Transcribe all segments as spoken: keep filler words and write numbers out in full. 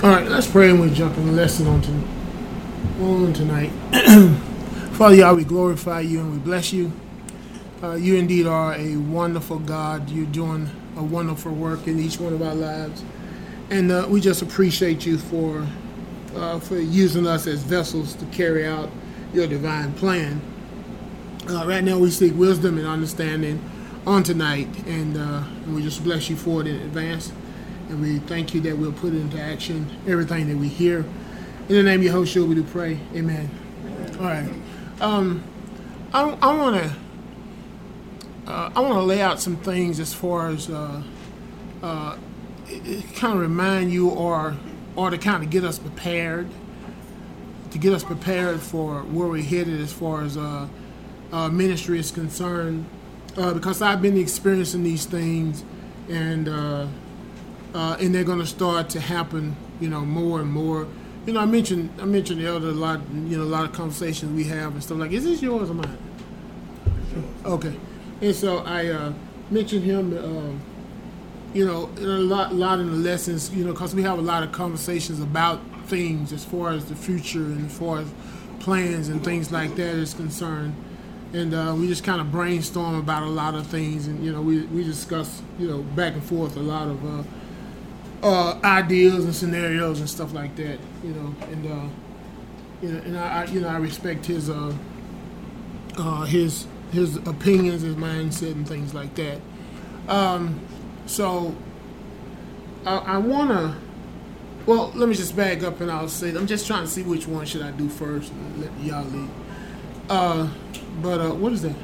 All right, let's pray and we'll jump in the lesson on, to, on tonight. Father Yah, we glorify you and we bless you. Uh, you indeed are a wonderful God. You're doing a wonderful work in each one of our lives. And uh, we just appreciate you for uh, for using us as vessels to carry out your divine plan. Uh, right now we seek wisdom and understanding on tonight, and, uh, and we just bless you for it in advance. And we thank you that we'll put into action everything that we hear. In the name of Yehoshua, we do pray. Amen. Amen. All right. Um, I, I want to uh, I want to lay out some things as far as uh, uh, it, it kind of remind you, or or to kind of get us prepared, to get us prepared for where we're headed as far as uh, uh, ministry is concerned. Uh, because I've been experiencing these things, and. Uh, Uh, and they're going to start to happen, you know, more and more. You know, I mentioned I mentioned the other a lot, you know, a lot of conversations we have and stuff like, is this yours or mine? Okay. And so I uh, mentioned him, uh, you know, in a lot, lot in the lessons, you know, because we have a lot of conversations about things as far as the future and as far as plans and things like that is concerned. And uh, we just kind of brainstorm about a lot of things, and, you know, we, we discuss, you know, back and forth a lot of uh, Uh, ideas and scenarios and stuff like that, you know, and uh, you know, and I, I, you know, I respect his uh, uh, his his opinions, his mindset, and things like that. Um, so I, I wanna, well, let me just back up and I'll say I'm just trying to see which one should I do first and let y'all lead. Uh, but uh, what is that?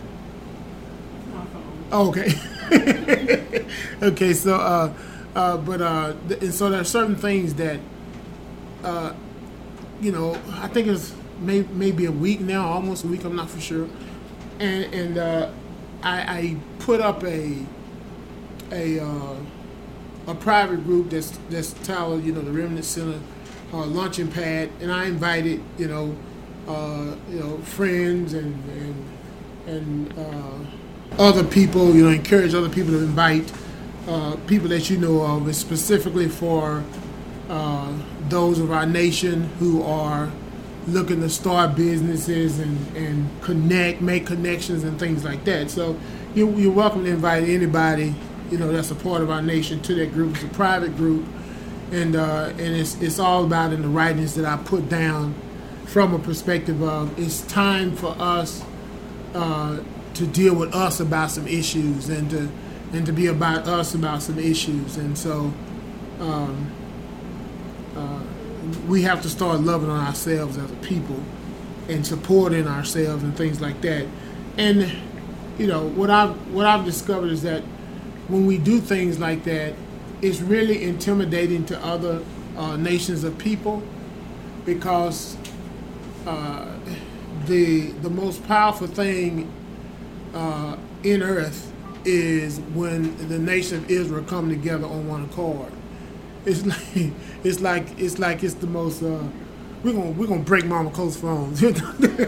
Oh, okay. Okay, so. Uh, Uh, but uh, th- and so there are certain things that, uh, you know, I think it's may- maybe a week now, almost a week, I'm not for sure. And and uh, I, I put up a a uh, a private group that's that's titled, you know, the Remnant Center uh, Launching Pad, and I invited, you know, uh, you know, friends and and and uh, other people, you know, encourage other people to invite. Uh, people that you know of, is specifically for uh, those of our nation who are looking to start businesses and, and connect, make connections and things like that. So you, you're welcome to invite anybody, you know, that's a part of our nation to that group. It's a private group, and uh, and it's it's all about in the writings that I put down from a perspective of it's time for us uh, to deal with us about some issues and to and to be about us about some issues. And so um, uh, we have to start loving on ourselves as a people and supporting ourselves and things like that. And, you know, what I've, what I've discovered is that when we do things like that, it's really intimidating to other uh, nations of people, because uh, the, the most powerful thing uh, in earth is when the nation of Israel come together on one accord. It's like it's like it's like it's the most. Uh, we're gonna we're gonna break Mama Cole's phones. You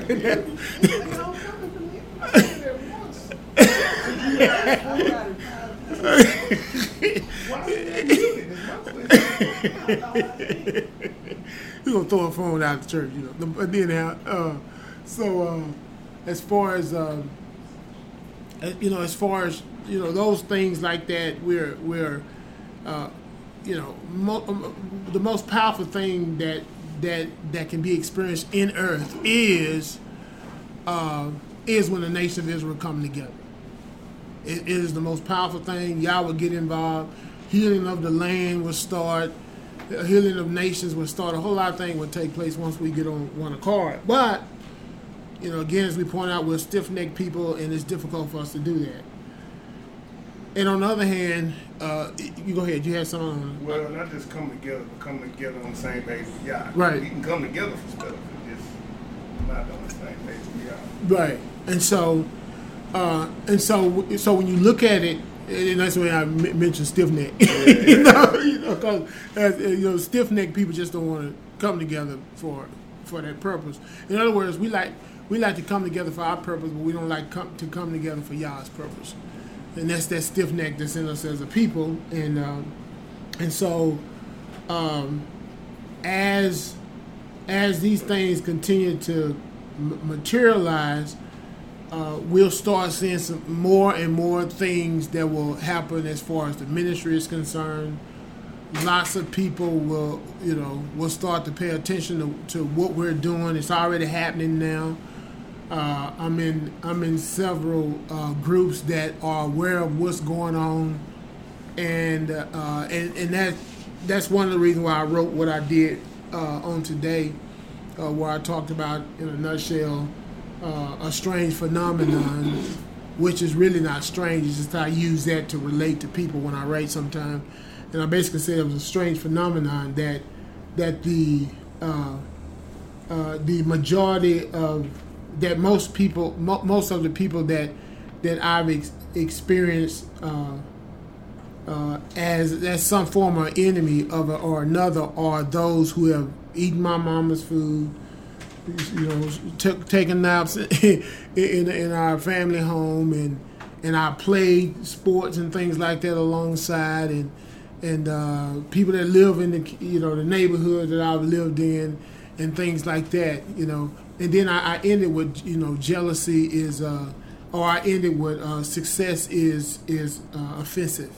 we're gonna throw a phone out of the church, you know. But then, uh, so uh, as far as. Uh, You know, as far as, you know, those things like that, we're, we're uh, you know, mo- the most powerful thing that that that can be experienced in earth is uh, is when the nation of Israel come together. It, it is the most powerful thing. Yah will get involved. Healing of the land will start. The healing of nations will start. A whole lot of things will take place once we get on one accord. But you know, again, as we point out, we're stiff-necked people, and it's difficult for us to do that. And on the other hand, uh, you go ahead. You had something on. Well, not just come together, but come together on the same page with Yah. Right. We can come together for stuff, but just not on the same page with Yah. Right. And so, uh, and so, so when you look at it, and that's the way I m- mentioned stiff-neck. Yeah. you know, you know, because you know, stiff-necked people just don't want to come together for for that purpose. In other words, we like. We like to come together for our purpose, but we don't like come, to come together for Yah's purpose. And that's that stiff neck that's in us as a people. And um, and so um, as as these things continue to m- materialize, uh, we'll start seeing some more and more things that will happen as far as the ministry is concerned. Lots of people will, you know, will start to pay attention to, to what we're doing. It's already happening now. Uh, I'm in I'm in several uh, groups that are aware of what's going on, and uh, and and that that's one of the reasons why I wrote what I did uh, on today, uh, where I talked about, in a nutshell, uh, a strange phenomenon, which is really not strange. It's just I use that to relate to people when I write sometimes. And I basically said it was a strange phenomenon that that the uh, uh, the majority of that most people mo- most of the people that that I've ex- experienced uh, uh, as as some form of enemy of a, or another are those who have eaten my mama's food, you know, t- taking naps in, in in our family home, and and I played sports and things like that alongside, and. and uh, people that live in the, you know, the neighborhood that I've lived in, and things like that, you know. And then I, I ended with, you know, jealousy is, uh, or I ended with uh, success is is uh, offensive.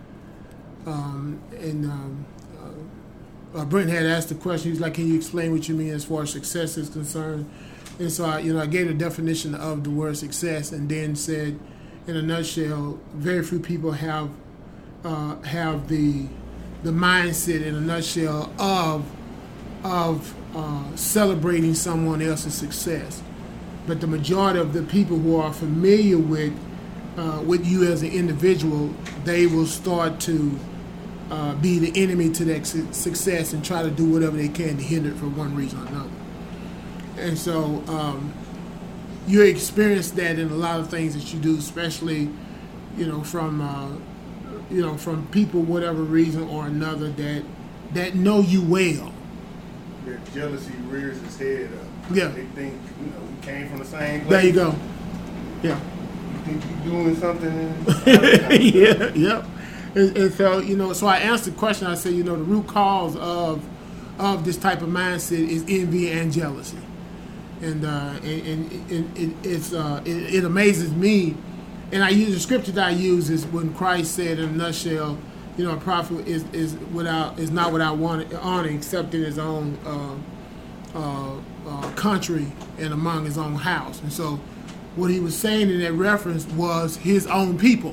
Um, and um, uh, uh, Brent had asked the question. He was like, "Can you explain what you mean as far as success is concerned?" And so I, you know, I gave a definition of the word success, and then said, in a nutshell, very few people have. Uh, have the the mindset, in a nutshell, of of uh, celebrating someone else's success, but the majority of the people who are familiar with uh, with you as an individual, they will start to uh, be the enemy to that su- success and try to do whatever they can to hinder it for one reason or another. And so um, you experience that in a lot of things that you do, especially, you know, from uh, you know, from people, whatever reason or another, that that know you well. That jealousy rears its head up. Yeah. They think, you know, we came from the same place. There you go. Yeah. You think you're doing something? yeah, yep. And, and so, you know, so I answered the question. I said, you know, the root cause of of this type of mindset is envy and jealousy. And uh, and, and, and it, it's uh, it, it amazes me. And I use the scripture that I use is when Christ said, in a nutshell, you know, a prophet is, is without is not without honor except in his own uh, uh, uh, country and among his own house. And so, what he was saying in that reference was his own people.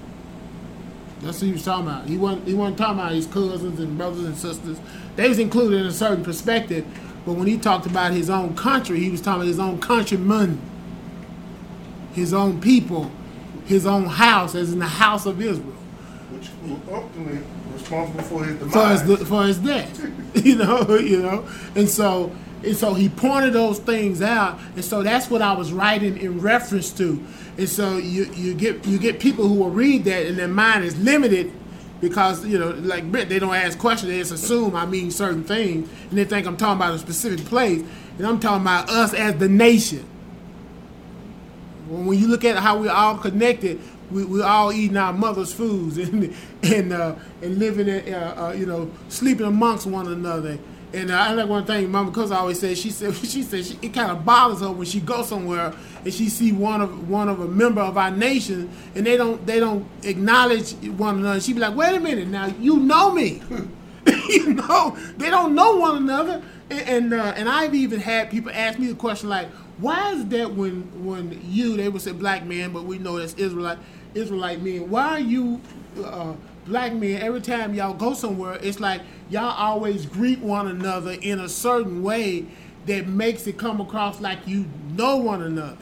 That's what he was talking about. He wasn't he wasn't talking about his cousins and brothers and sisters. They was included in a certain perspective, but when he talked about his own country, he was talking about his own countrymen, his own people. His own house, as in the house of Israel, which was ultimately responsible for his demise. For his, for his death, you know, you know, and so and so he pointed those things out, and so that's what I was writing in reference to, and so you you get you get people who will read that and their mind is limited because, you know, like Brent, they don't ask questions, they just assume I mean certain things, and they think I'm talking about a specific place, and I'm talking about us as the nation. When you look at how we're all connected, we we all eating our mother's foods and and uh, and living, in, uh, uh, you know, sleeping amongst one another. And uh, I like one thing Mama Cousin always said. She said she said she, it kind of bothers her when she goes somewhere and she see one of one of a member of our nation and they don't they don't acknowledge one another. She be like, wait a minute, now you know me, you know, they don't know one another. And and, uh, and I've even had people ask me the question like, why is that when when you, they would say black man, but we know that's Israelite Israelite men, why are you uh, black men, every time y'all go somewhere, it's like y'all always greet one another in a certain way that makes it come across like you know one another.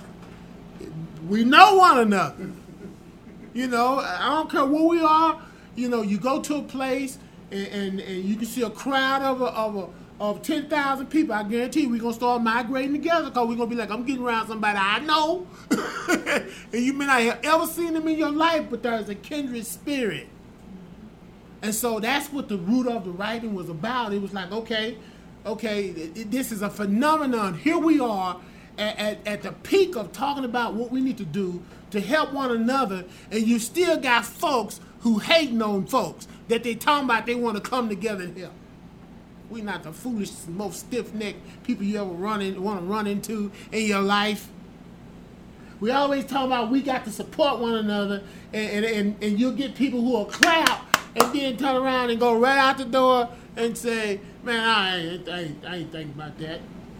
We know one another. You know, I don't care where we are. You know, you go to a place and, and, and you can see a crowd of a, of a of ten thousand people. I guarantee we're going to start migrating together because we're going to be like, I'm getting around somebody I know. And you may not have ever seen them in your life, but there's a kindred spirit. And so that's what the root of the writing was about. It was like, okay, okay, it, this is a phenomenon. Here we are at, at, at the peak of talking about what we need to do to help one another, and you still got folks who hating on folks that they talking about they want to come together and help. We're not the foolish, most stiff-necked people you ever run in, want to run into in your life. We always talk about we got to support one another, and, and, and, and you'll get people who will clap and then turn around and go right out the door and say, man, I ain't, I ain't, I ain't thinking about that.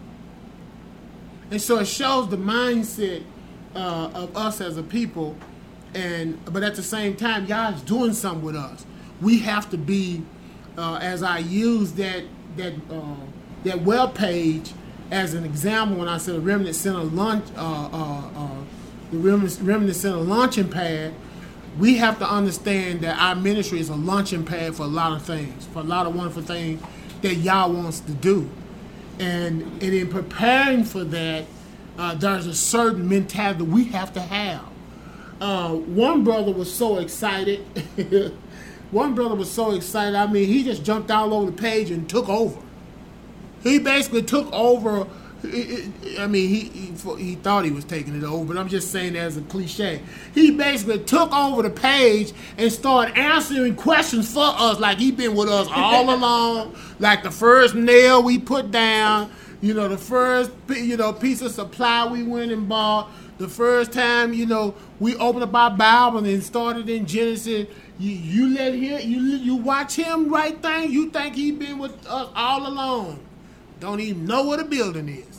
And so it shows the mindset uh, of us as a people, and but at the same time, God's doing something with us. We have to be, uh, as I use that that uh, that web page as an example when I said the Remnant Center lunch, uh, uh, uh, the Remnant, Remnant Center launching pad. We have to understand that our ministry is a launching pad for a lot of things, for a lot of wonderful things that Yah wants to do. And, and in preparing for that, uh, there's a certain mentality we have to have. Uh, one brother was so excited. one brother was so excited. I mean, he just jumped all over the page and took over. He basically took over. I mean, he, he he thought he was taking it over, but I'm just saying that as a cliche. He basically took over the page and started answering questions for us like he'd been with us all along, like the first nail we put down, you know, the first, you know, piece of supply we went and bought, the first time, you know, we opened up our Bible and started in Genesis. You, you let him, you you watch him write things, you think he'd been with us all along. Don't even know what a building is.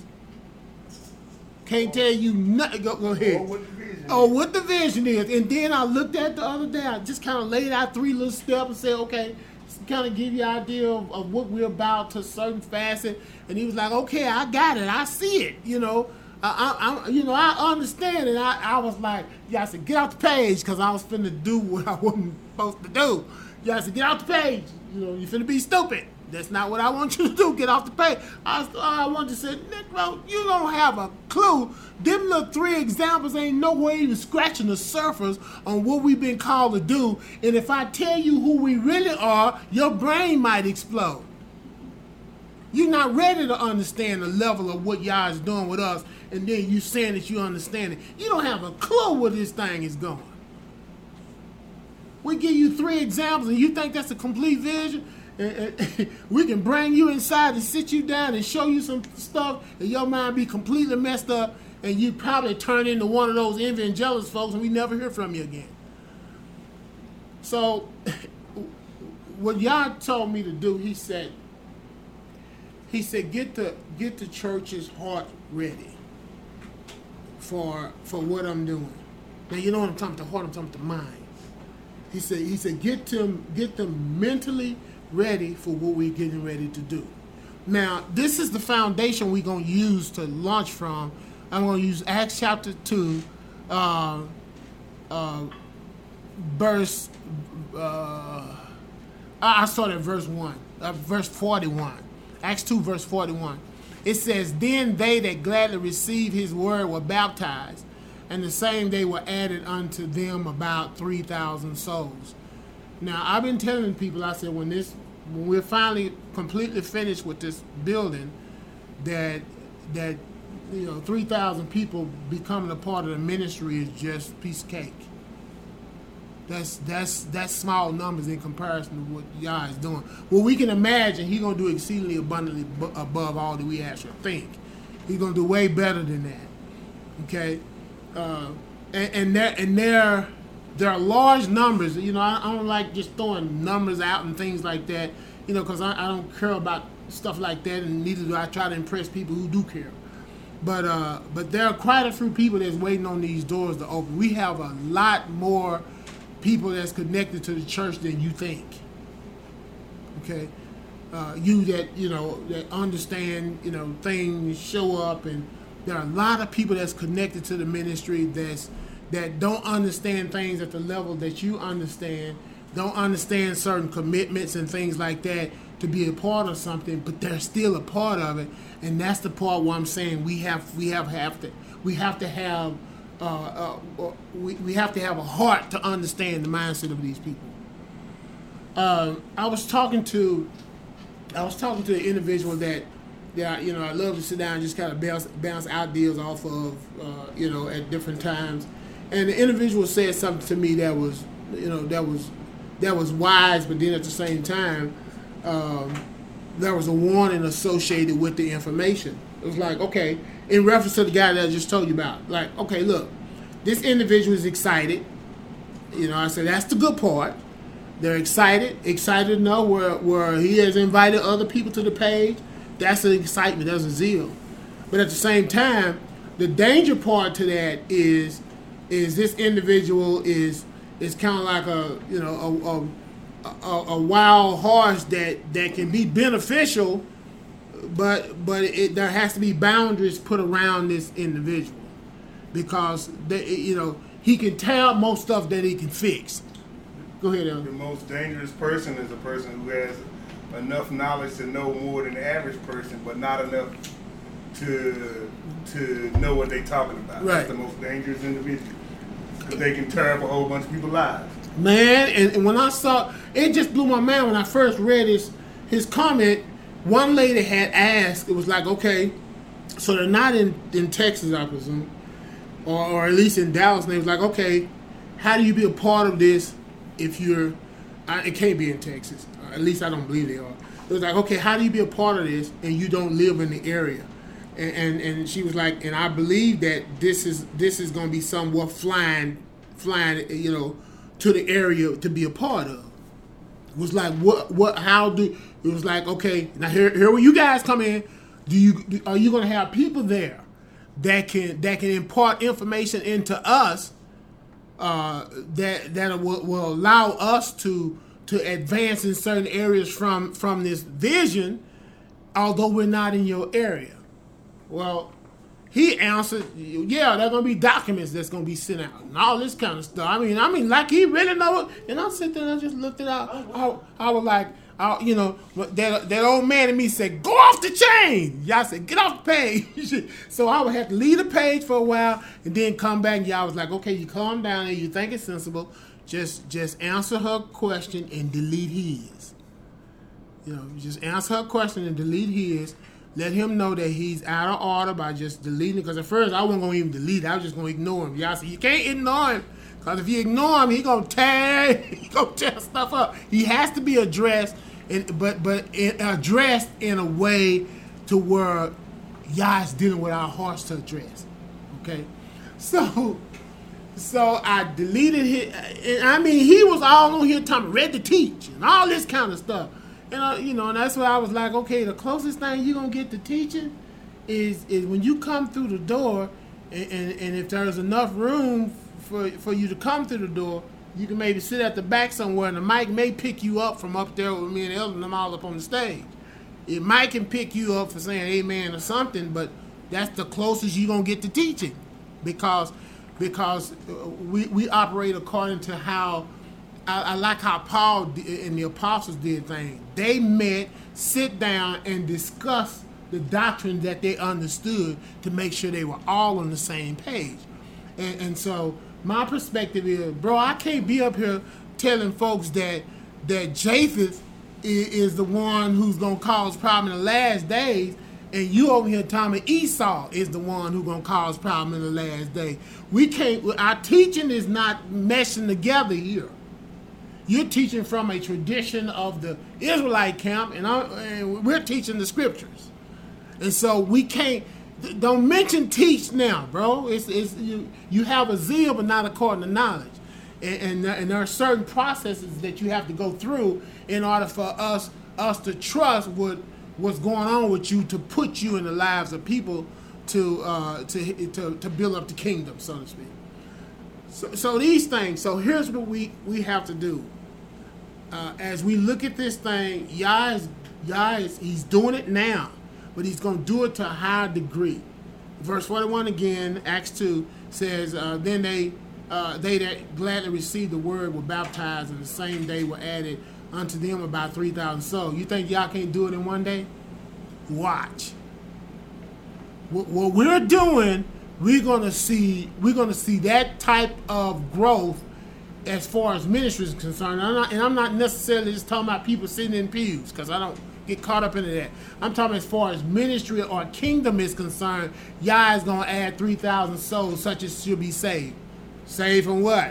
Can't tell you nothing. Go, go ahead. Or what the vision Oh, is. what the vision is. And then I looked at the other day. I just kind of laid out three little steps and said, okay, kind of give you an idea of, of what we're about to a certain facet. And he was like, okay, I got it. I see it. You know, I, I, I you know, I understand it. I, I was like, yeah, I said, get off the page because I was finna do what I wasn't supposed to do. Yeah, I said, get off the page. You know, you finna be stupid. That's not what I want you to do. Get off the page. I, I want to say, Negro, you don't have a clue. Them little three examples ain't nowhere even scratching the surface on what we've been called to do. And if I tell you who we really are, your brain might explode. You're not ready to understand the level of what y'all is doing with us, and then you saying that you understand it. You don't have a clue where this thing is going. We give you three examples, and you think that's a complete vision? And, and we can bring you inside and sit you down and show you some stuff, and your mind be completely messed up, and you probably turn into one of those envy and jealous folks, and we never hear from you again. So, what Yah told me to do, he said, he said, get the get the church's heart ready for for what I'm doing. Now you know what I'm talking about, the heart, I'm talking about the mind. He said, he said, get them get them mentally ready for what we're getting ready to do. Now, this is the foundation we're going to use to launch from. I'm going to use Acts chapter two, uh, uh, verse, uh, I started at verse one, uh, verse forty-one. Acts two, verse forty-one. It says, then they that gladly received his word were baptized, and the same day were added unto them about three thousand souls. Now, I've been telling people, I said, when this, when we're finally completely finished with this building, that that you know, three thousand people becoming a part of the ministry is just a piece of cake. That's that's that's small numbers in comparison to what Yah is doing. Well, we can imagine He's gonna do exceedingly abundantly b- above all that we actually think. He's gonna do way better than that. Okay, uh, and and there and there there are large numbers. You know, I, I don't like just throwing numbers out and things like that. You know, because I, I don't care about stuff like that, and neither do I try to impress people who do care. But uh, but there are quite a few people that's waiting on these doors to open. We have a lot more people that's connected to the church than you think. Okay, uh, you that you know that understand you know things show up, and there are a lot of people that's connected to the ministry that's that don't understand things at the level that you understand, don't understand certain commitments and things like that to be a part of something, but they're still a part of it, and that's the part where I'm saying we have we have have to we have to have. Uh, uh, we, we have to have a heart to understand the mindset of these people. Uh, I was talking to, I was talking to an individual that, that you know, I love to sit down and just kind of bounce, bounce ideas off of, uh, you know, at different times. And the individual said something to me that was, you know, that was, that was wise, but then at the same time, um, there was a warning associated with the information. It was like, okay, in reference to the guy that I just told you about, like, okay, look, this individual is excited. You know, I said that's the good part. They're excited, excited to know where, where he has invited other people to the page. That's the excitement, that's a zeal. But at the same time, the danger part to that is is this individual is is kind of like a you know a a, a, a wild horse that, that can be beneficial, but but it, there has to be boundaries put around this individual because they, you know he can tell most stuff that he can fix. Go ahead, Al. The most dangerous person is a person who has enough knowledge to know more than the average person, but not enough to to know what they're talking about. Right. That's the most dangerous individual because they can tear up a whole bunch of people's lives. Man, and, and when I saw it, just blew my mind when I first read his his comment. One lady had asked, it was like, okay, so they're not in, in Texas, I presume, or, or at least in Dallas. And they was like, okay, how do you be a part of this if you're? I, it can't be in Texas. At least I don't believe they are. It was like, okay, how do you be a part of this and you don't live in the area? And, and and she was like, and I believe that this is this is going to be somewhat flying, flying, you know, to the area to be a part of. It was like, what, what, how do? It was like, okay, now here, here where you guys come in. Do you do, are you going to have people there that can that can impart information into us uh, that that will, will allow us to to advance in certain areas from from this vision, although we're not in your area? Well, he answered, yeah, there's gonna be documents that's gonna be sent out and all this kind of stuff. I mean, I mean, like he really know it. And I sit there and I just looked it out. Oh, wow. I, I was like, I, you know, that that old man in me said, "Go off the chain." Y'all said, "Get off the page." So I would have to leave the page for a while and then come back. And y'all was like, "Okay, you calm down and you think it's sensible. Just just answer her question and delete his. You know, just answer her question and delete his." Let him know that he's out of order by just deleting it. Because at first I wasn't going to even delete it. I was just going to ignore him. Y'all said, you can't ignore him. Because if you ignore him, he's going to tear he gonna tear stuff up. He has to be addressed, in, but but in, addressed in a way to where y'all is dealing with our hearts to address. Okay? So, so I deleted it. I mean, he was all on here talking, ready to teach and all this kind of stuff. And uh, you know, and that's why I was like, okay, the closest thing you're gonna get to teaching is is when you come through the door, and, and, and if there's enough room for for you to come through the door, you can maybe sit at the back somewhere, and the mic may pick you up from up there with me and Elton and them all up on the stage. It might can pick you up for saying amen or something, but that's the closest you're gonna get to teaching, because because we we operate according to how. I, I like how Paul and the apostles did things. They met, sit down, and discuss the doctrine that they understood to make sure they were all on the same page. And, and so my perspective is, bro, I can't be up here telling folks that that Japheth is, is the one who's going to cause problem in the last days, and you over here telling me Esau is the one who's going to cause problem in the last day. We can't, our teaching is not meshing together here. You're teaching from a tradition of the Israelite camp, and, I, and we're teaching the scriptures. And so we can't, don't mention teach now, bro. It's, it's you, you have a zeal, but not according to knowledge. And, and, and there are certain processes that you have to go through in order for us us to trust what what's going on with you, to put you in the lives of people to uh, to, to to build up the kingdom, so to speak. So, so these things. So here's what we, we have to do. Uh, as we look at this thing, Yah is, Yah is, he's doing it now, but he's going to do it to a higher degree. Verse forty-one again, Acts two, says, uh, then they uh, they that gladly received the word were baptized, and the same day were added unto them about three thousand souls. You think Yah can't do it in one day? Watch. What, what we're doing, we're gonna see we're gonna see that type of growth as far as ministry is concerned. I'm not, and I'm not necessarily just talking about people sitting in pews, because I don't get caught up into that. I'm talking as far as ministry or kingdom is concerned. Yah is gonna add three thousand souls, such as should be saved. Saved from what?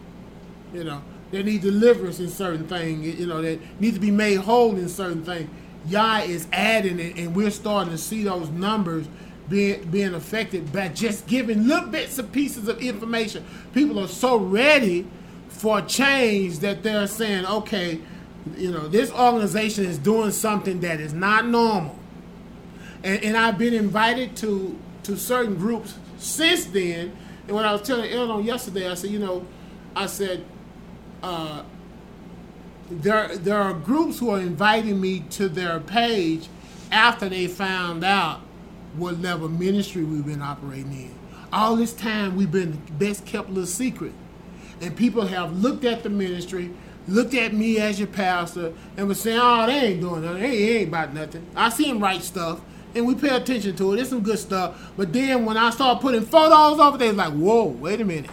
You know, they need deliverance in certain things. You know, they need to be made whole in certain things. Yah is adding it, and we're starting to see those numbers being being affected by just giving little bits and pieces of information. People are so ready for change that they're saying, okay, you know, this organization is doing something that is not normal. And, and I've been invited to to certain groups since then. And when I was telling Elon yesterday, I said, you know, I said, uh, there there are groups who are inviting me to their page after they found out what level of ministry we've been operating in. All this time we've been the best kept little secret. And people have looked at the ministry, looked at me as your pastor, and was saying, oh, they ain't doing nothing. They ain't about nothing. I see them write stuff, and we pay attention to it. It's some good stuff. But then when I start putting photos over there, it's like, whoa, wait a minute.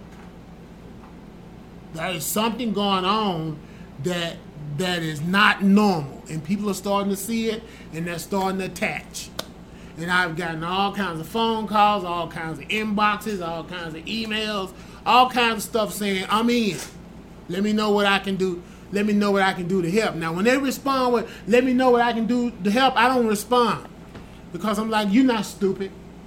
There is something going on that that is not normal. And people are starting to see it, and they're starting to attach. And I've gotten all kinds of phone calls, all kinds of inboxes, all kinds of emails, all kinds of stuff saying, I'm in. Let me know what I can do. Let me know what I can do to help. Now, when they respond with, let me know what I can do to help, I don't respond. Because I'm like, you're not stupid.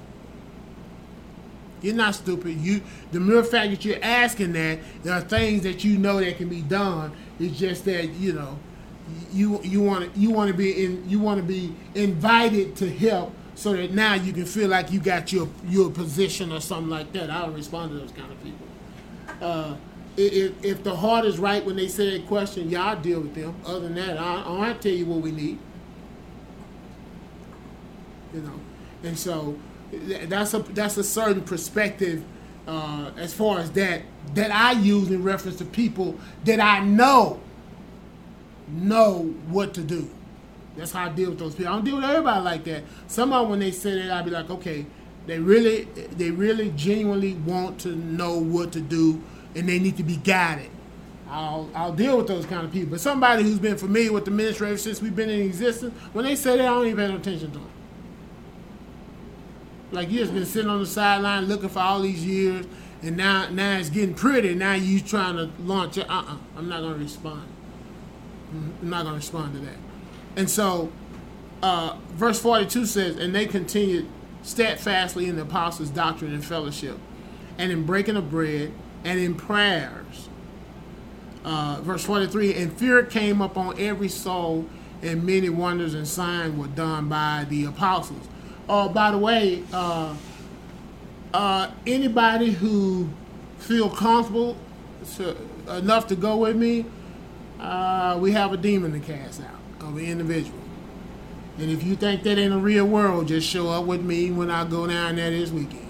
You're not stupid. You, the mere fact that you're asking that, there are things that you know that can be done. It's just that, you know, you you want to you want to be in you want to be invited to help, so that now you can feel like you got your your position or something like that. I don't respond to those kind of people. Uh, if, if the heart is right when they say a question, y'all deal with them. Other than that, I, I don't have to tell you what we need. You know, and so that's a that's a certain perspective uh, as far as that that I use in reference to people that I know know what to do. That's how I deal with those people. I don't deal with everybody like that. Some of them, when they say that, I'll be like, okay, they really, they really genuinely want to know what to do, and they need to be guided. I'll, I'll deal with those kind of people. But somebody who's been familiar with the ministry ever since we've been in existence, when they say that, I don't even pay no attention to them. Like, you just been sitting on the sideline looking for all these years, and now, now it's getting pretty. Now you trying to launch it. Uh-uh, I'm not going to respond. I'm not going to respond to that. And so, uh, verse forty-two says, and they continued steadfastly in the apostles' doctrine and fellowship, and in breaking of bread, and in prayers. Uh, verse forty-three, and fear came upon every soul, and many wonders and signs were done by the apostles. Oh, uh, by the way, uh, uh, anybody who feel comfortable to, enough to go with me, uh, we have a demon to cast out of an individual. And if you think that ain't a real world, just show up with me when I go down there this weekend.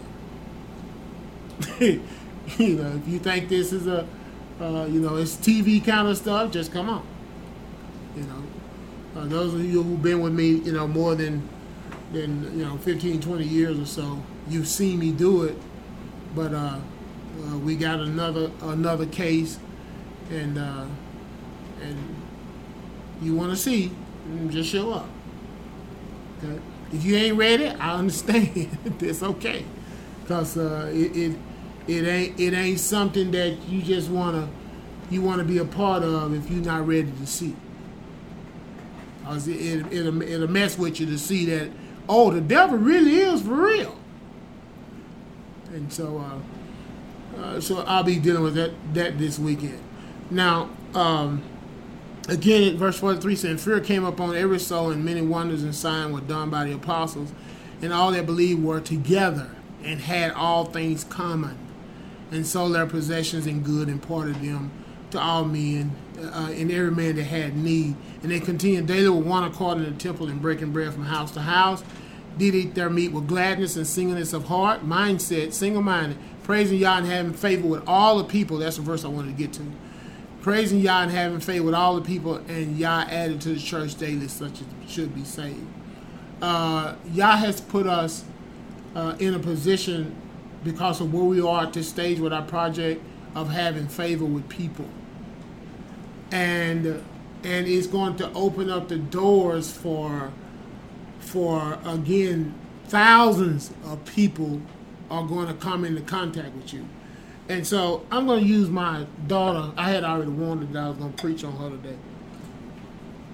You know, if you think this is a, uh, you know, it's T V kind of stuff, just come on. You know, uh, those of you who've been with me, you know, more than, than you know, fifteen, twenty years or so, you've seen me do it. But uh, uh, we got another another case, and uh, and you want to see, just show up. Okay? If you ain't ready, I understand. It's okay, because uh, it, it it ain't it ain't something that you just wanna you wanna be a part of if you're not ready to see. Cause it, it it'll, it'll mess with you to see that, oh, the devil really is for real. And so uh, uh, so I'll be dealing with that that this weekend. Now. Um, Again, verse forty-three says, fear came upon every soul, and many wonders and signs were done by the apostles, and all that believed were together and had all things common, and sold their possessions and good, and imparted them to all men, uh, and every man that had need. And they continued daily with one accord in the temple, and breaking bread from house to house, did eat their meat with gladness and singleness of heart, mindset, single-minded, praising Yah and having favor with all the people. That's the verse I wanted to get to. Praising Yah and having faith with all the people, and Yah added to the church daily such as should be saved. Uh, Yah has put us uh, in a position, because of where we are at this stage with our project, of having favor with people. And and it's going to open up the doors for, for again, thousands of people are going to come into contact with you. And so I'm going to use my daughter. I had already warned her that I was going to preach on her today.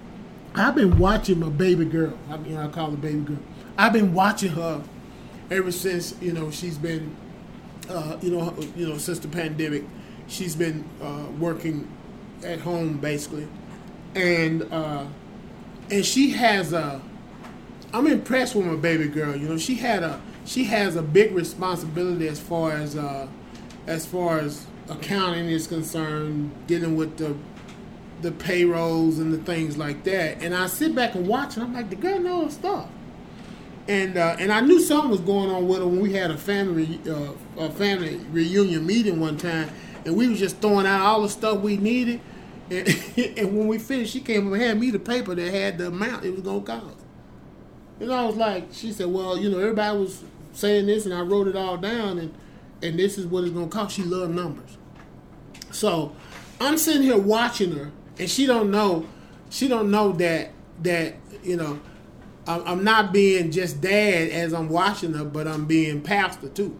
I've been watching my baby girl. I mean, I call her baby girl. I've been watching her ever since, you know, she's been, uh, you know, you know, since the pandemic, she's been uh, working at home basically, and uh, and she has a. I'm impressed with my baby girl. You know, she had a she has a big responsibility as far as uh, as far as accounting is concerned, dealing with the the payrolls and the things like that. And I sit back and watch, and I'm like, the girl knows her stuff. And uh, and I knew something was going on with her when we had a family uh, a family reunion meeting one time, and we was just throwing out all the stuff we needed. And, and when we finished, she came up and handed me the paper that had the amount it was gonna cost. And I was like, she said, well, you know, everybody was saying this, and I wrote it all down, and and this is what it's gonna cost. She loved numbers, so I'm sitting here watching her, and she don't know, she don't know that that you know. I'm not being just dad as I'm watching her, but I'm being pastor too.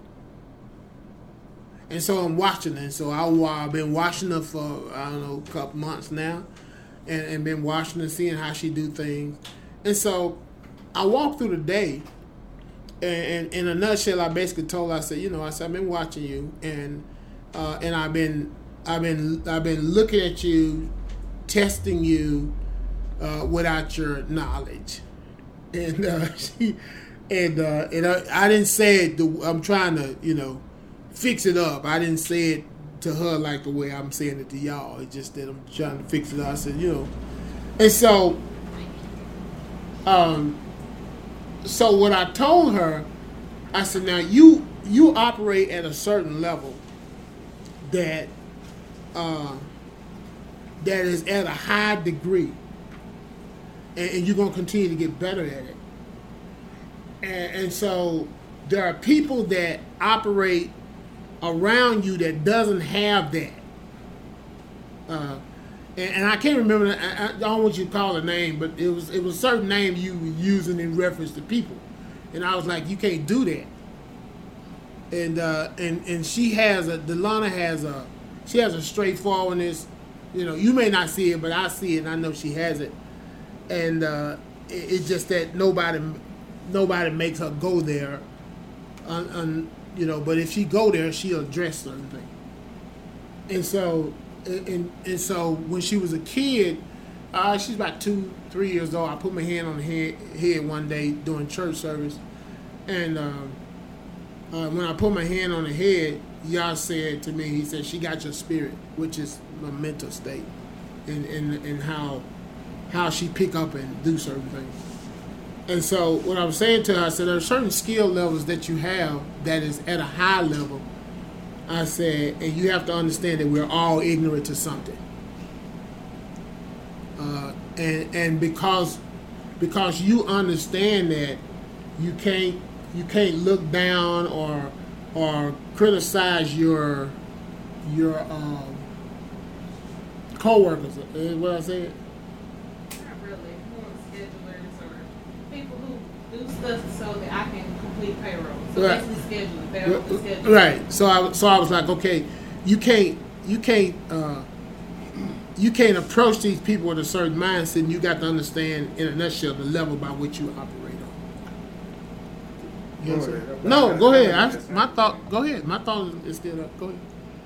And so I'm watching her. And so I, I've been watching her for, I don't know, a couple months now. And, and been watching her, seeing how she do things. And so I walked through the day. And, and in a nutshell, I basically told her, I said, you know, I said, I've been watching you. And uh, and I've been, I've been, I've been looking at you, testing you uh, without your knowledge. And uh, she, and uh, and I, I didn't say it. The, I'm trying to, you know, fix it up. I didn't say it to her like the way I'm saying it to y'all. It's just that I'm trying to fix it up. I said, you know, and so, um, so what I told her, I said, now you you operate at a certain level that uh, that is at a high degree. And you're going to continue to get better at it. And, and so there are people that operate around you that doesn't have that. Uh, and, and I can't remember, I, I don't want you to call a name, but it was it was a certain name you were using in reference to people. And I was like, you can't do that. And uh, and and she has a, Delana has a, she has a straightforwardness. You know, you may not see it, but I see it and I know she has it. And uh, it, it's just that nobody, nobody makes her go there, on, on, you know. But if she go there, she'll address certain things. And so, and and so when she was a kid, uh, she's about two, three years old. I put my hand on her head, head one day during church service, and uh, uh, when I put my hand on her head, Yah said to me, he said, "She got your spirit," which is my mental state, and and and how. how she pick up and do certain things. And so what I was saying to her, I said, there are certain skill levels that you have that is at a high level. I said, and you have to understand that we're all ignorant to something. Uh, and and because because you understand that, you can't you can't look down or or criticize your your um, co-workers. Is what I said? Stuff so that I can complete payroll. So right. Basically scheduling. They don't schedule. Right. So I so I was like, okay, you can't you can't uh, you can't approach these people with a certain mindset. And you got to understand in a nutshell the level by which you operate on. Yes, sir. No, go ahead. I, my thought. Go ahead. My thought is still up. Go ahead.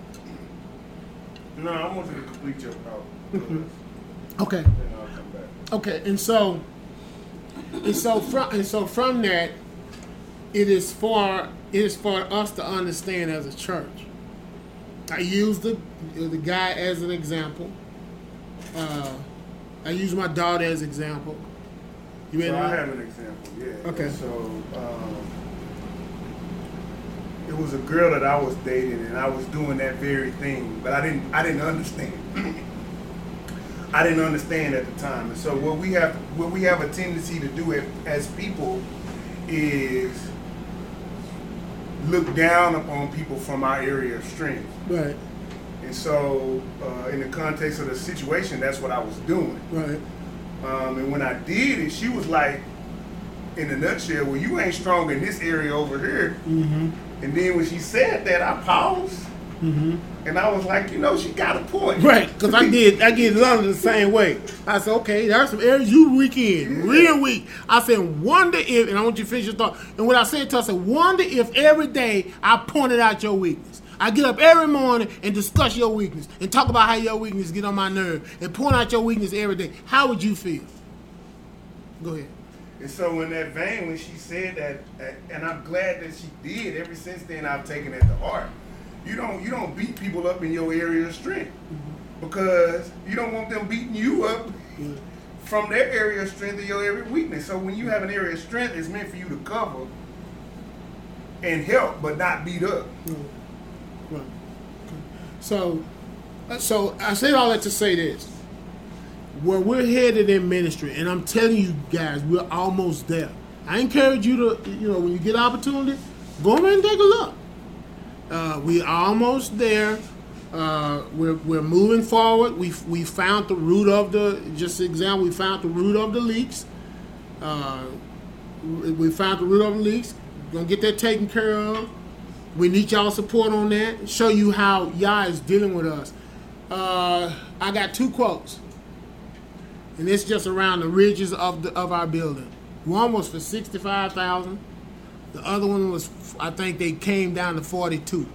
No, I want you to complete your thought. Okay. Then I'll come back. Okay, and so. And so from and so from that, it is for it is for us to understand as a church. I use the the guy as an example. Uh, I use my daughter as an example. You so I have an example. Yeah. Okay. So um, it was a girl that I was dating, and I was doing that very thing, but I didn't I didn't understand. I didn't understand at the time, and so what we have, what we have a tendency to do as people, is look down upon people from our area of strength. Right. And so, uh, in the context of the situation, that's what I was doing. Right. Um, and when I did it, she was like, in a nutshell, "Well, you ain't strong in this area over here." Mm-hmm. And then when she said that, I paused. Mm-hmm. And I was like, you know, she got a point. Right, because I did I did London the same way. I said, okay, there's some areas you weak in, yeah. real weak. I said, wonder if, and I want you to finish your thought. And what I said to her, I said, wonder if every day I pointed out your weakness. I get up every morning and discuss your weakness and talk about how your weakness get on my nerve and point out your weakness every day. How would you feel? Go ahead. And so in that vein, when she said that, and I'm glad that she did, ever since then I've taken it to heart. You don't you don't beat people up in your area of strength mm-hmm. because you don't want them beating you up mm-hmm. from their area of strength or your area of weakness. So when you have an area of strength, it's meant for you to cover and help, but not beat up. Mm-hmm. Right. Okay. So, so I said all that to say this: where we're headed in ministry, and I'm telling you guys, we're almost there. I encourage you to, you know, when you get opportunity, go in and take a look. Uh, we almost there. Uh, we're we're moving forward. We we found the root of the. Just an example, we found the root of the leaks. Uh, we found the root of the leaks. We're gonna get that taken care of. We need y'all support on that. Show you how Yah is dealing with us. Uh, I got two quotes, and it's just around the ridges of the of our building. One was for sixty-five thousand. The other one was, I think they came down to forty-two.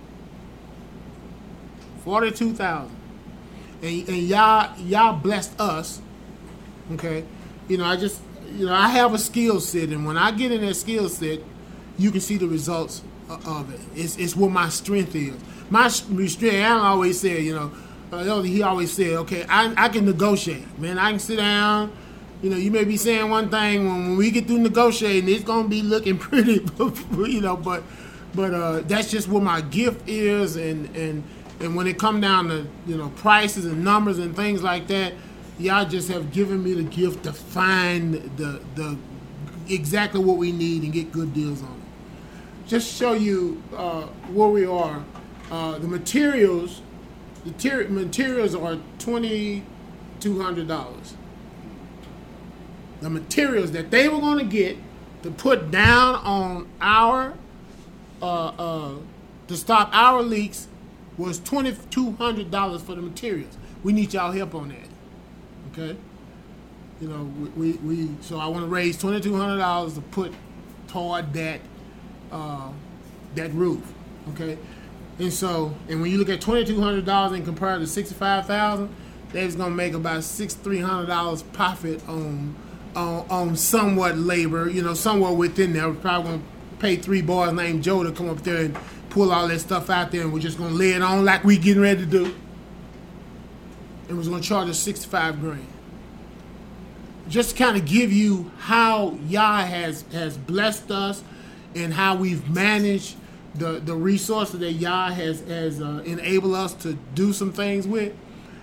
forty-two thousand. And, and y'all, y'all blessed us. Okay? You know, I just, you know, I have a skill set. And when I get in that skill set, you can see the results of it. It's, it's what my strength is. My strength, Alan always said, you know, uh, he always said, okay, I, I can negotiate. Man, I can sit down. You know, you may be saying one thing when, when we get through negotiating, it's gonna be looking pretty, you know. But, but uh, that's just what my gift is, and and and when it come down to, you know, prices and numbers and things like that, y'all just have given me the gift to find the the exactly what we need and get good deals on it. Just show you uh, where we are. Uh, the materials, the ter- materials are twenty-two hundred dollars. The materials that they were going to get to put down on our, uh, uh, to stop our leaks was twenty-two hundred dollars for the materials. We need y'all help on that, okay? You know, we, we, we so I want to raise twenty-two hundred dollars to put toward that, uh, that roof, okay? And so, and when you look at twenty-two hundred dollars and compare it to sixty-five thousand dollars, they was going to make about six thousand three hundred dollars profit on On, on somewhat labor, you know, somewhere within there. We're probably going to pay three boys named Joe to come up there and pull all that stuff out there, and we're just going to lay it on like we getting ready to do. And we're going to charge us sixty-five grand. Just to kind of give you how Yah has, has blessed us and how we've managed the, the resources that Yah has, has uh, enabled us to do some things with.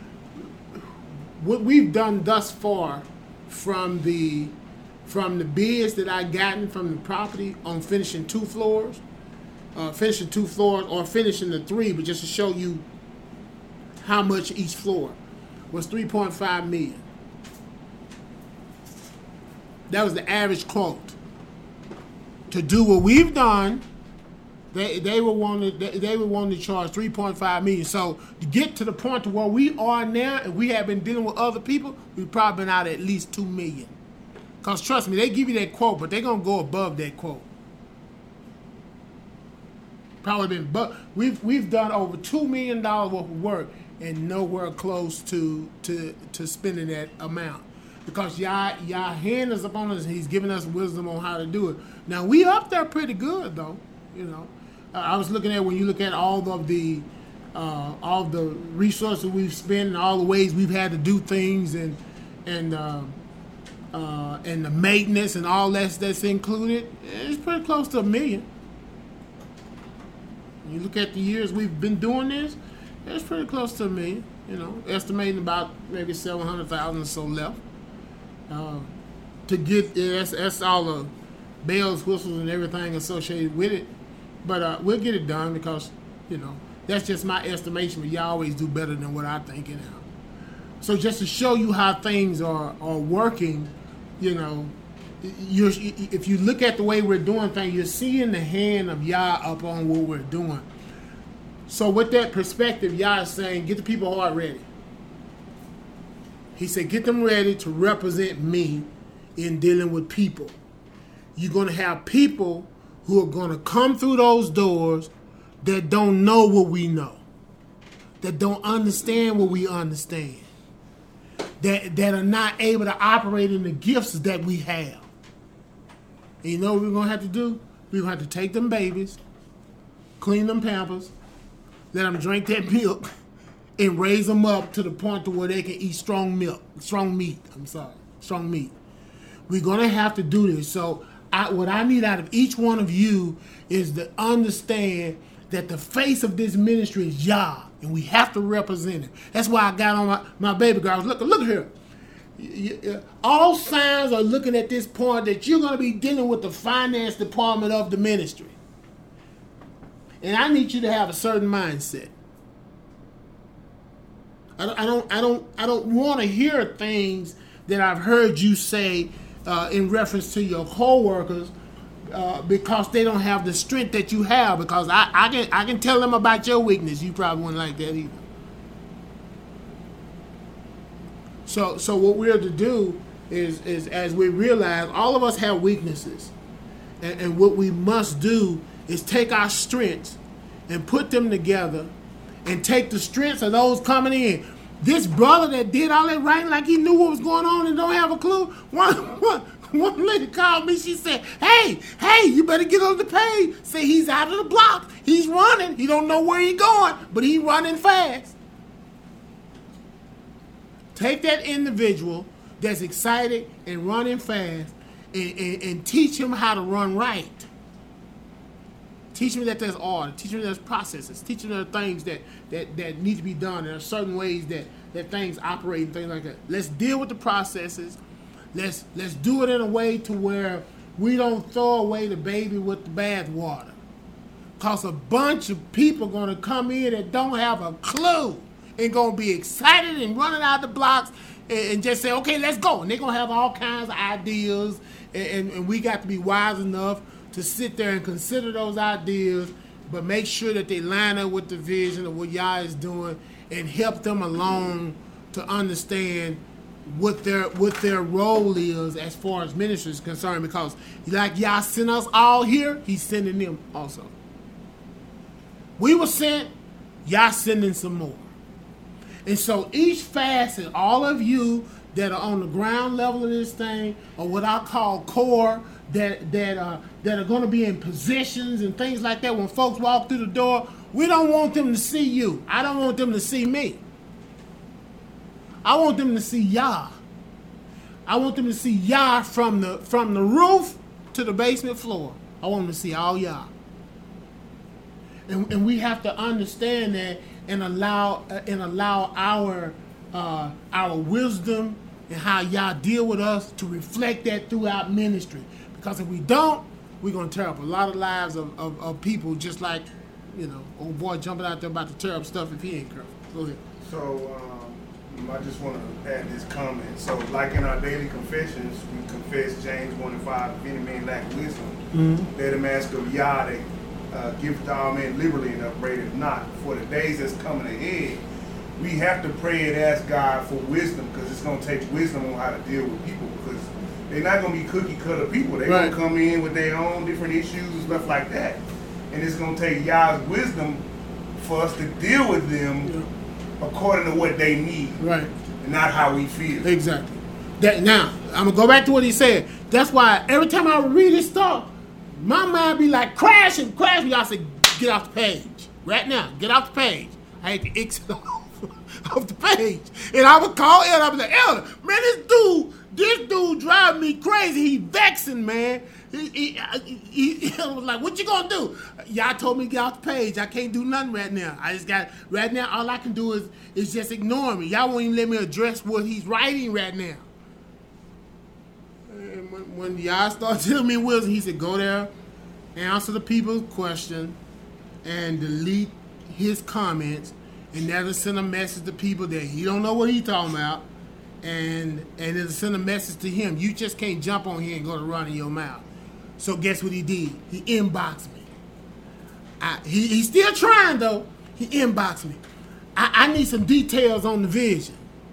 What we've done thus far from the from the bids that I gotten from the property on finishing two floors, uh, finishing two floors or finishing the three, but just to show you how much each floor was three point five million. That was the average quote. To do what we've done, they they were wanting they, they were wanting to charge three point five million. So to get to the point to where we are now, and we have been dealing with other people, we've probably been out at least two million. Cause trust me, they give you that quote, but they're gonna go above that quote. Probably been, but we've we've done over two million dollars worth of work and nowhere close to to to spending that amount. Because Yah Yah hand us upon us, and He's giving us wisdom on how to do it. Now we up there pretty good though, you know. Uh, I was looking at when you look at all of the uh, all of the resources we've spent and all the ways we've had to do things and and uh, uh, and the maintenance and all that's that's included. It's pretty close to a million. You look at the years we've been doing this, it's pretty close to a million. You know, estimating about maybe seven hundred thousand or so left. Uh, to get yeah, that's, that's all the bells, whistles, and everything associated with it. But uh, we'll get it done because, you know, that's just my estimation. But y'all always do better than what I think anyhow. So just to show you how things are, are working, you know, you're, if you look at the way we're doing things, you're seeing the hand of Yah up on what we're doing. So with that perspective, Yah is saying, get the people heart ready. He said, get them ready to represent me in dealing with people. You're going to have people who are going to come through those doors that don't know what we know, that don't understand what we understand, that, that are not able to operate in the gifts that we have. And you know what we're going to have to do? We're going to have to take them babies, clean them Pampers, let them drink that milk, and raise them up to the point to where they can eat strong milk, strong meat. I'm sorry, strong meat. We're going to have to do this. So I, what I need out of each one of you is to understand that the face of this ministry is Yah, and we have to represent it. That's why I got on my, my baby girl. I was looking, look here. You, you, all signs are looking at this point that you're going to be dealing with the finance department of the ministry. And I need you to have a certain mindset. I don't, I don't, I don't, I don't want to hear things that I've heard you say uh, in reference to your co-workers uh, because they don't have the strength that you have. Because I, I can, I can tell them about your weakness. You probably wouldn't like that either. So, so what we're to do is, is as we realize, all of us have weaknesses, and, and what we must do is take our strengths and put them together. And take the strengths of those coming in. This brother that did all that writing like he knew what was going on and don't have a clue. One, one, one lady called me. She said, hey, hey, you better get on the page. Say he's out of the block. He's running. He don't know where he's going, but he's running fast. Take that individual that's excited and running fast and, and, and teach him how to run right. Teach me that there's order. Teach me there's processes. Teach me there are things that, that, that need to be done. There are certain ways that, that things operate and things like that. Let's deal with the processes. Let's let's do it in a way to where we don't throw away the baby with the bath water. Because a bunch of people are going to come in that don't have a clue and going to be excited and running out the blocks and, and just say, okay, let's go. And they're going to have all kinds of ideas. And, and, and we got to be wise enough to sit there and consider those ideas, but make sure that they line up with the vision of what Yah is doing and help them along to understand what their what their role is as far as ministry is concerned. Because like Yah sent us all here, he's sending them also. We were sent, Yah sending some more. And so each facet, all of you that are on the ground level of this thing, or what I call core, that that uh, that are going to be in positions and things like that. When folks walk through the door, we don't want them to see you. I don't want them to see me. I want them to see Yah. I want them to see Yah from the from the roof to the basement floor. I want them to see all Yah. And, and we have to understand that and allow uh, and allow our uh, our wisdom and how Yah deal with us to reflect that throughout ministry. Because if we don't, we're going to tear up a lot of lives of, of, of people, just like, you know, old boy jumping out there about to tear up stuff if he ain't careful. Go ahead. So, um, I just want to add this comment. So, like in our daily confessions, we confess James one and five, if any man lack wisdom, mm-hmm. let him ask of Yah that uh, give to all men liberally and upbraideth not. For the days that's coming ahead, we have to pray and ask God for wisdom, because it's going to take wisdom on how to deal with people, because they're not going to be cookie cutter people. They're right. going to come in with their own different issues and stuff like that. And it's going to take Yah's wisdom for us to deal with them yeah. according to what they need. Right. And not how we feel. Exactly. That now, I'm going to go back to what he said. That's why every time I read this stuff, my mind be like crashing, crashing. Y'all say, get off the page. Right now, get off the page. I had to exit off, off the page. And I would call Elder. I was like, Elder, man, this dude, This dude driving me crazy. He vexing, man. He, he, he, he was like, what you gonna do? Y'all told me to get off the page. I can't do nothing right now. I just got, right now, all I can do is, is just ignore me. Y'all won't even let me address what he's writing right now. And when, when y'all start telling me wisdom, he said, go there, answer the people's question, and delete his comments, and never send a message to people that he don't know what he talking about. And and it'll send a message to him. You just can't jump on here and go to run in your mouth. So guess what he did? He inboxed me. I, he, he's still trying, though. He inboxed me. I, I need some details on the vision.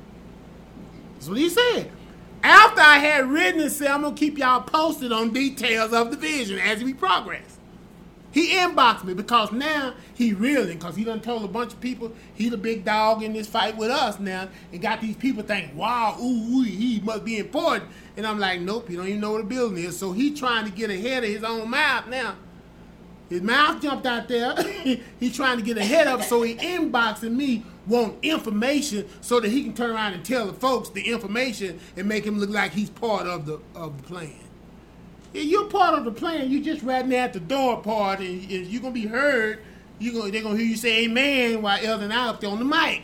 That's what he said. After I had written and said, I'm going to keep y'all posted on details of the vision as we progress. He inboxed me because now he reeling, because he done told a bunch of people he the big dog in this fight with us now, and got these people thinking, wow, ooh, ooh, he must be important. And I'm like, nope, you don't even know what the building is. So he trying to get ahead of his own mouth now. His mouth jumped out there. He's trying to get ahead of it, so he inboxing me, want information so that he can turn around and tell the folks the information and make him look like he's part of the of the plan. Yeah, you're part of the plan. You just right there at the door part, and, and you're gonna be heard. You gonna they're gonna hear you say amen while Elder and I up there on the mic.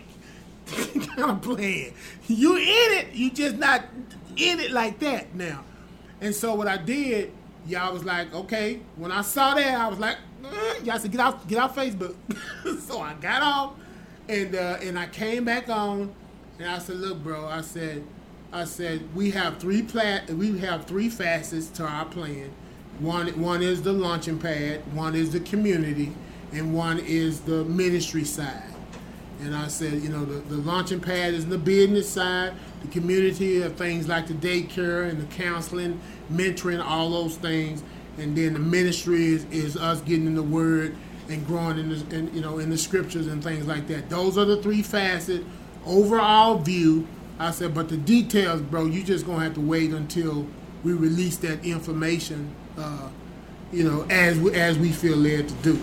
Kind of plan. You in it. You just not in it like that now. And so what I did, y'all was like, okay. When I saw that, I was like, eh. Y'all said get off, get off Facebook. So I got off, and uh, and I came back on, and I said, look, bro. I said. I said we have three plat we have three facets to our plan. One one is the launching pad, one is the community, and one is the ministry side. And I said, you know, the, the launching pad is the business side, the community are things like the daycare and the counseling, mentoring, all those things, and then the ministry is, is us getting in the word and growing in the in, you know in the scriptures and things like that. Those are the three facets, overall view. I said, but the details, bro, you just gonna have to wait until we release that information, uh, you know, as we, as we feel led to do.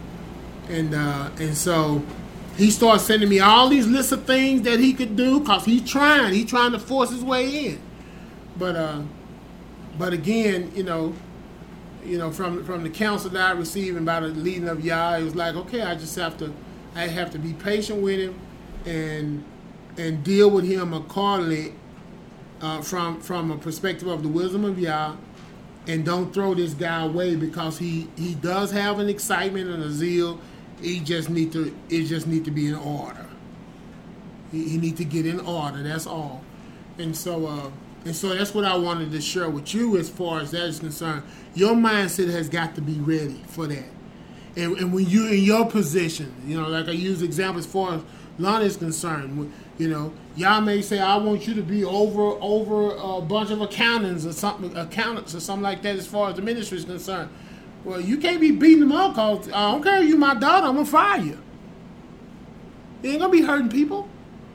And uh, and so he started sending me all these lists of things that he could do, cause he's trying, he's trying to force his way in. But uh, but again, you know, you know, from from the counsel that I received and by the leading of Yah, it was like, okay, I just have to, I have to be patient with him, and. and deal with him accordingly uh, from from a perspective of the wisdom of Yah, and don't throw this guy away because he, he does have an excitement and a zeal. He just need to it just need to be in order. He, he need to get in order. That's all. And so uh, and so that's what I wanted to share with you as far as that is concerned. Your mindset has got to be ready for that. And, and when you're in your position, you know, like I use examples as far as Lonnie is concerned. You know, y'all may say, I want you to be over over a bunch of accountants or something, accountants or something like that as far as the ministry is concerned. Well, you can't be beating them up because I don't care if you my daughter, I'm going to fire you. You ain't going to be hurting people.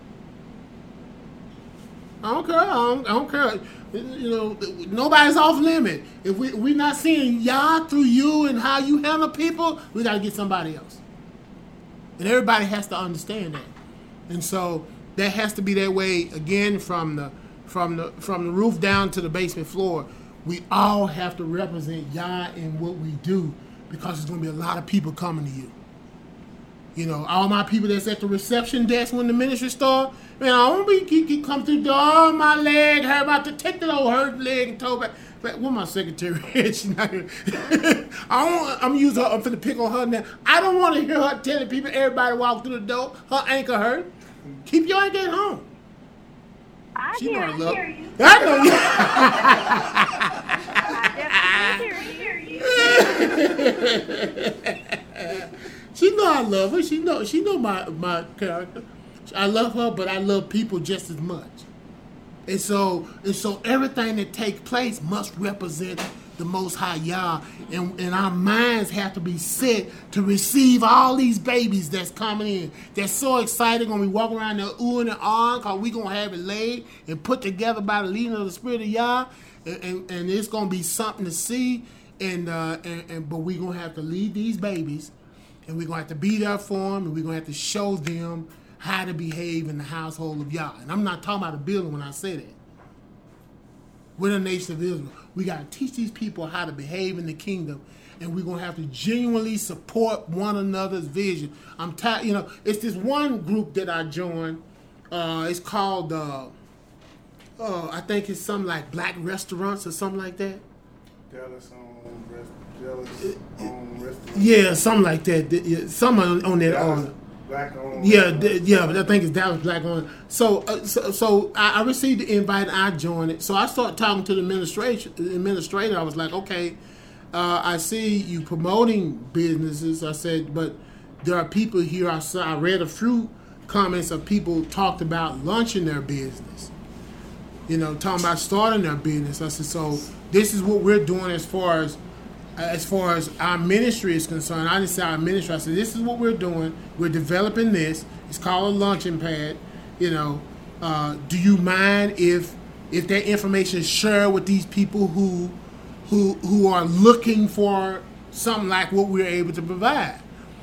I don't care. I don't, I don't care. You know, nobody's off limit. If we, we're not seeing Yah through you and how you handle people, we got to get somebody else. And everybody has to understand that. And so that has to be that way again from the from the from the roof down to the basement floor. We all have to represent Yah in what we do, because there's going to be a lot of people coming to you. You know, all my people that's at the reception desk when the ministry starts, man, I don't be keep, keep come through the door, oh, my leg hurt, about to take that old hurt leg and toe back. But what my secretary she's not here. I don't, I'm using her, I'm finna pick on her now. I don't want to hear her telling people, everybody walk through the door, her ankle hurt. Keep your ankle at home. I she hear, know I love hear you. I know you. I definitely hear you. She know I love her. She know she know my, my character. I love her, but I love people just as much. And so and so everything that takes place must represent the Most High Yah, and, and our minds have to be set to receive all these babies that's coming in. They're so excited when we walk around there oohing and ahhing, because we're going to have it laid and put together by the leading of the Spirit of Yah, and, and, and it's going to be something to see, and, uh, and, and but we're going to have to lead these babies, and we're going to have to be there for them, and we're going to have to show them how to behave in the household of Yah. And I'm not talking about a building when I say that. We're the nation of Israel. We got to teach these people how to behave in the kingdom, and we're going to have to genuinely support one another's vision. I'm tired, you know, it's this one group that I joined. Uh, it's called, uh, uh, I think it's something like Black Restaurants or something like that. Dallas on rest, Dallas on restaurant. Yeah, something like that. Yeah, something on that order. Black on. Yeah, d- yeah, but I think it's Dallas Black on. So, uh, so, so I, I received the invite and I joined it. So I started talking to the administration. The administrator, I was like, okay, uh, I see you promoting businesses. I said, but there are people here. I saw. I read a few comments of people talked about launching their business. You know, talking about starting their business. I said, so this is what we're doing as far as as far as our ministry is concerned. I didn't say our ministry. I said, this is what we're doing. We're developing this. It's called a launching pad. You know, uh, do you mind if if that information is shared with these people who who who are looking for something like what we're able to provide?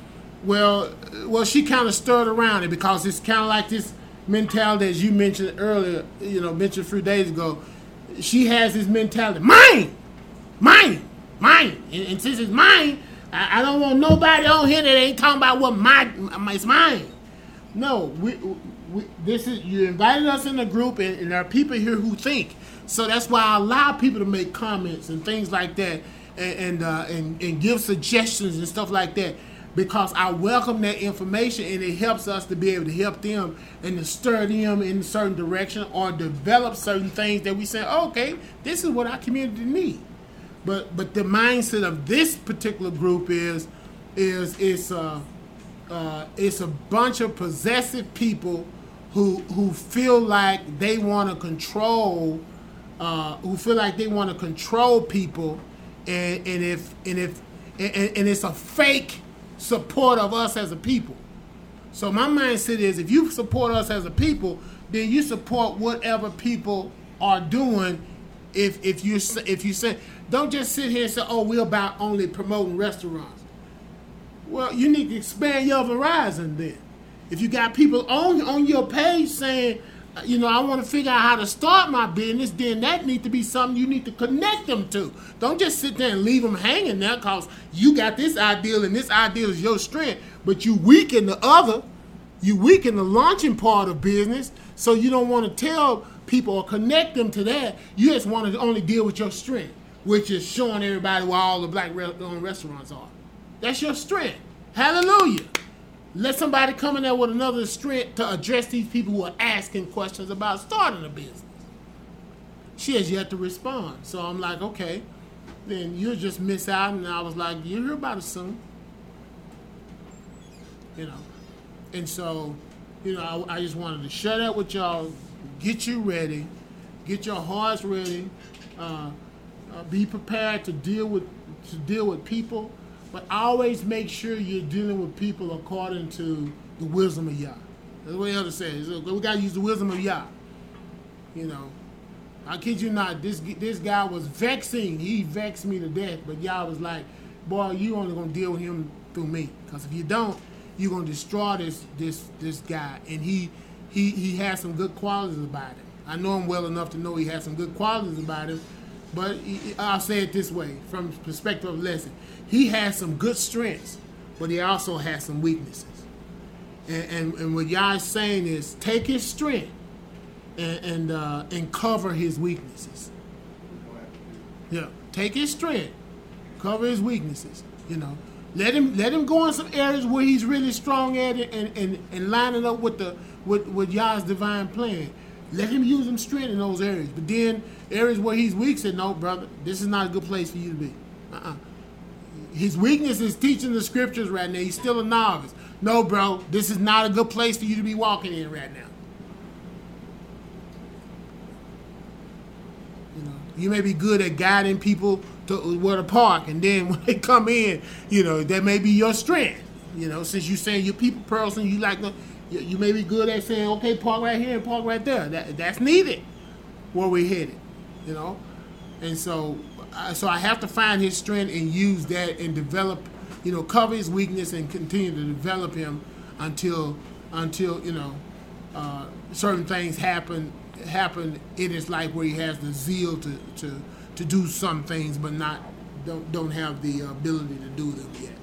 Well, well, she kind of stirred around it because it's kind of like this mentality, as you mentioned earlier, you know, mentioned a few days ago. She has this mentality, mine, mine, mine. And, and since it's mine, I, I don't want nobody on here that ain't talking about what my, my it's mine. No, we, we, this is, you invited us in the group, and, and there are people here who think. So that's why I allow people to make comments and things like that, and and, uh, and, and give suggestions and stuff like that. Because I welcome that information, and it helps us to be able to help them and to stir them in a certain direction or develop certain things that we say, oh, okay, this is what our community needs. But but the mindset of this particular group is is it's uh, uh, it's a bunch of possessive people who who feel like they want to control uh, who feel like they want to control people, and and if and if and, and it's a fake support of us as a people. So my mindset is, if you support us as a people, then you support whatever people are doing. If if you if you say, don't just sit here and say, oh, we're about only promoting restaurants. Well, you need to expand your horizon then. If you got people on on your page saying, you know, I want to figure out how to start my business, then that needs to be something you need to connect them to. Don't just sit there and leave them hanging there because you got this ideal and this ideal is your strength, but you weaken the other. You weaken the launching part of business, so you don't want to tell people or connect them to that. You just want to only deal with your strength, which is showing everybody where all the black owned restaurants are. That's your strength. Hallelujah. Let somebody come in there with another strength to address these people who are asking questions about starting a business. She has yet to respond. So I'm like, okay, then you'll just miss out. And I was like, you'll hear about it soon. You know. And so, you know, I, I just wanted to share that with y'all, get you ready, get your hearts ready, uh, uh, be prepared to deal with to deal with people. But always make sure you're dealing with people according to the wisdom of Yah. That's what the other says. We got to use the wisdom of Yah. You know, I kid you not, this this guy was vexing. He vexed me to death. But Yah was like, boy, you only going to deal with him through me. Because if you don't, you're going to destroy this this this guy. And he, he, he has some good qualities about him. I know him well enough to know he has some good qualities about him. But I'll say it this way, from the perspective of lesson. He has some good strengths, but he also has some weaknesses. And, and, and what Yah is saying is, take his strength and and, uh, and cover his weaknesses. Yeah, take his strength, cover his weaknesses. You know, let him let him go in some areas where he's really strong at it, and, and, and line it up with the with, with Yah's divine plan. Let him use him strength in those areas. But then areas where he's weak, said, no, brother, this is not a good place for you to be. Uh-uh. His weakness is teaching the scriptures right now. He's still a novice. No, bro, this is not a good place for you to be walking in right now. You know, you may be good at guiding people to where to park, and then when they come in, you know, that may be your strength. You know, since you're saying you're people person, you like, you, you may be good at saying, okay, park right here and park right there. That that's needed where we're headed. You know, and so. Uh, so I have to find his strength and use that and develop, you know, cover his weakness and continue to develop him until, until you know, uh, certain things happen happen in his life where he has the zeal to, to, to do some things, but not don't don't have the ability to do them yet.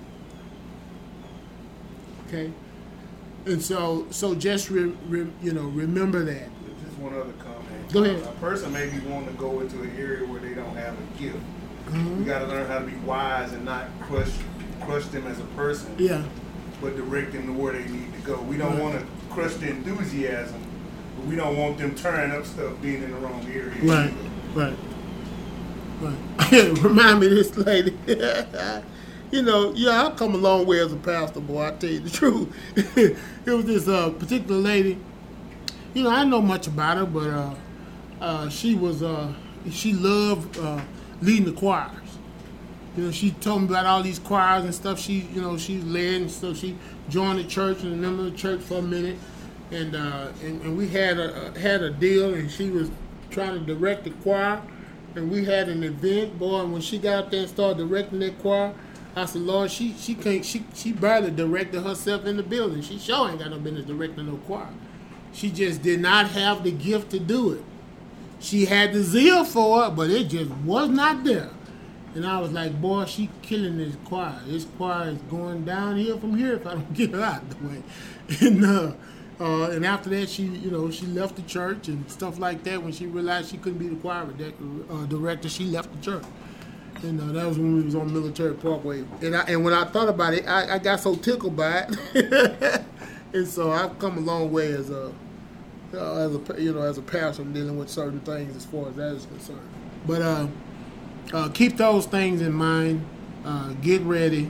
Okay, and so so just re, re, you know remember that. Just one other comment. Go ahead. A person may be wanting to go into an area where they don't have a gift. Mm-hmm. We got to learn how to be wise and not crush crush them as a person. Yeah. But direct them to where they need to go. We don't right. want to crush their enthusiasm, but we don't want them turning up stuff being in the wrong area. Right. Right. Right. Remind me of this lady. you know, yeah, I've come a long way as a pastor, boy. I tell you the truth. It was this uh, particular lady. You know, I didn't know much about her, but uh, uh, she was uh, she loved uh, leading the choirs. You know, she told me about all these choirs and stuff. She, you know, she led and stuff. She joined the church and a member of the church for a minute, and uh, and, and we had a had a deal, and she was trying to direct the choir, and we had an event, boy. And when she got up there and started directing that choir, I said, Lord, she she can't she she barely directed herself in the building. She sure ain't got no business directing no choir. She just did not have the gift to do it. She had the zeal for it, but it just was not there. And I was like, boy, she killing this choir. This choir is going downhill from here if I don't get her out of the way. And uh, uh, and after that, she, you know, she left the church and stuff like that. When she realized she couldn't be the choir uh, director, she left the church. And uh, that was when we was on Military Parkway. And I, and when I thought about it, I, I got so tickled by it. And so I've come a long way as a, uh, as a, you know, as a pastor dealing with certain things as far as that is concerned. But uh, uh, keep those things in mind. Uh, get ready.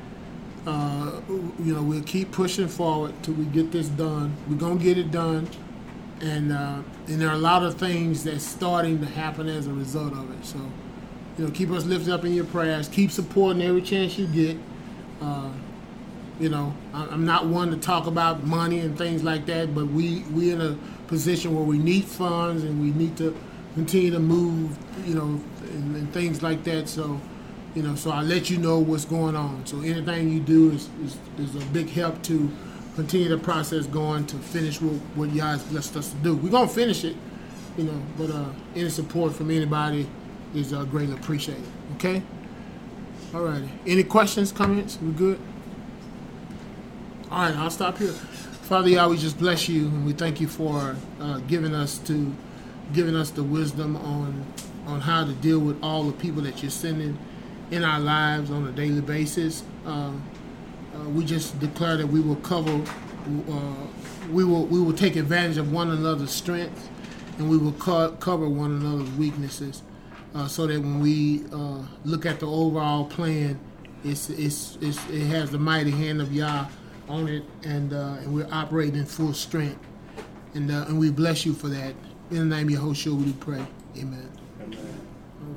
Uh, you know, we'll keep pushing forward till we get this done. We're gonna get it done, and uh, and there are a lot of things that's starting to happen as a result of it. So, you know, keep us lifted up in your prayers. Keep supporting every chance you get. Uh, you know, I'm not one to talk about money and things like that, but we we in a position where we need funds and we need to continue to move. You know, and, and things like that. So. You know, so I let you know what's going on. So anything you do is, is, is a big help to continue the process going to finish what, what y'all blessed us to do. We're going to finish it, you know, but uh, any support from anybody is uh, greatly appreciated, okay? All righty. Any questions, comments? We good? All right, I'll stop here. Father, y'all, we just bless you, and we thank you for uh, giving us to giving us the wisdom on on how to deal with all the people that you're sending in our lives on a daily basis. Uh, uh, we just declare that we will cover, uh, we will we will take advantage of one another's strengths, and we will co- cover one another's weaknesses, uh, so that when we uh, look at the overall plan, it's, it's it's it has the mighty hand of Yah on it, and uh, and we're operating in full strength, and uh, and we bless you for that. In the name of Yahushua, we do pray. Amen. Amen.